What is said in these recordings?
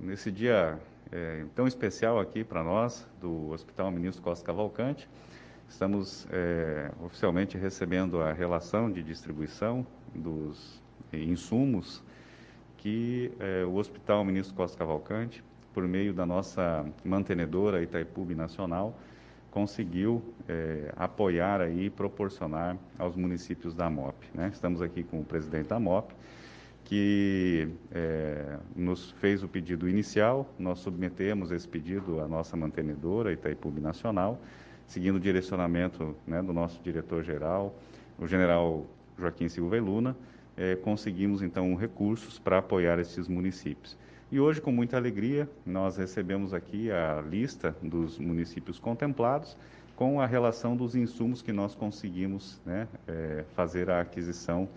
nesse dia tão especial aqui para nós, do Hospital Ministro Costa Cavalcante. Estamos oficialmente recebendo a relação de distribuição dos insumos que o Hospital Ministro Costa Cavalcante, por meio da nossa mantenedora Itaipu Binacional, conseguiu apoiar e proporcionar aos municípios da MOP, né? Estamos aqui com o presidente da MOP, que nos fez o pedido inicial. Nós submetemos esse pedido à nossa mantenedora Itaipu Binacional, seguindo o direcionamento, né, do nosso diretor-geral, o general Joaquim Silva Luna. Conseguimos então recursos para apoiar esses municípios. E hoje, com muita alegria, nós recebemos aqui a lista dos municípios contemplados com a relação dos insumos que nós conseguimos, né, fazer a aquisição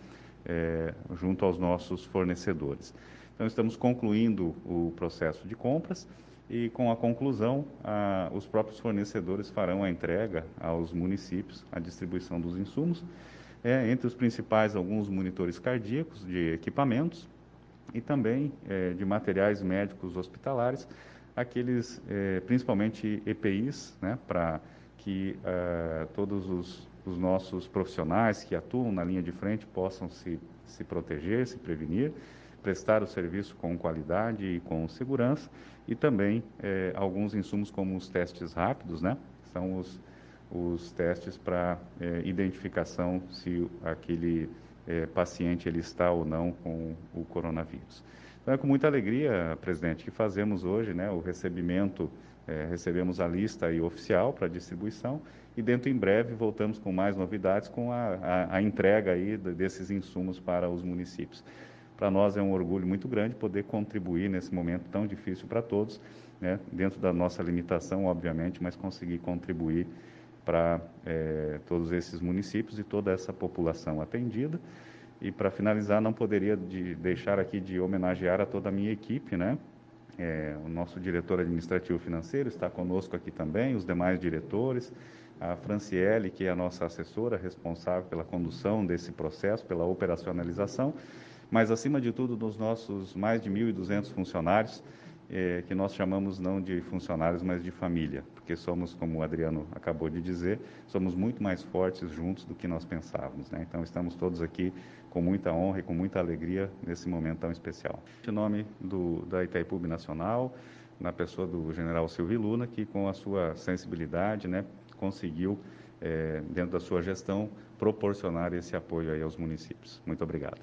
junto aos nossos fornecedores. Então, estamos concluindo o processo de compras e, com a conclusão, os próprios fornecedores farão a entrega aos municípios, a distribuição dos insumos, entre os principais, alguns monitores cardíacos de equipamentos e também de materiais médicos hospitalares, aqueles principalmente EPIs, né, para que todos os nossos profissionais que atuam na linha de frente possam se proteger, se prevenir, prestar o serviço com qualidade e com segurança, e também alguns insumos como os testes rápidos, né, são os testes para identificação se aquele paciente ele está ou não com o coronavírus. Então é com muita alegria, presidente, que fazemos hoje, né, o recebimento, recebemos a lista aí oficial para distribuição, e dentro em breve voltamos com mais novidades, com a entrega aí desses insumos para os municípios. Para nós é um orgulho muito grande poder contribuir nesse momento tão difícil para todos, né, dentro da nossa limitação, obviamente, mas conseguir contribuir para todos esses municípios e toda essa população atendida. E para finalizar, não poderia deixar aqui de homenagear a toda a minha equipe, né? O nosso diretor administrativo financeiro está conosco aqui também, os demais diretores, a Franciele, que é a nossa assessora responsável pela condução desse processo, pela operacionalização, mas acima de tudo dos nossos mais de 1.200 funcionários, que nós chamamos não de funcionários, mas de família, porque somos, como o Adriano acabou de dizer, somos muito mais fortes juntos do que nós pensávamos, né? Então estamos todos aqui com muita honra e com muita alegria nesse momento tão especial. Em nome da Itaipu Binacional, na pessoa do general Silvio Luna, que com a sua sensibilidade, né, conseguiu, dentro da sua gestão, proporcionar esse apoio aí aos municípios. Muito obrigado.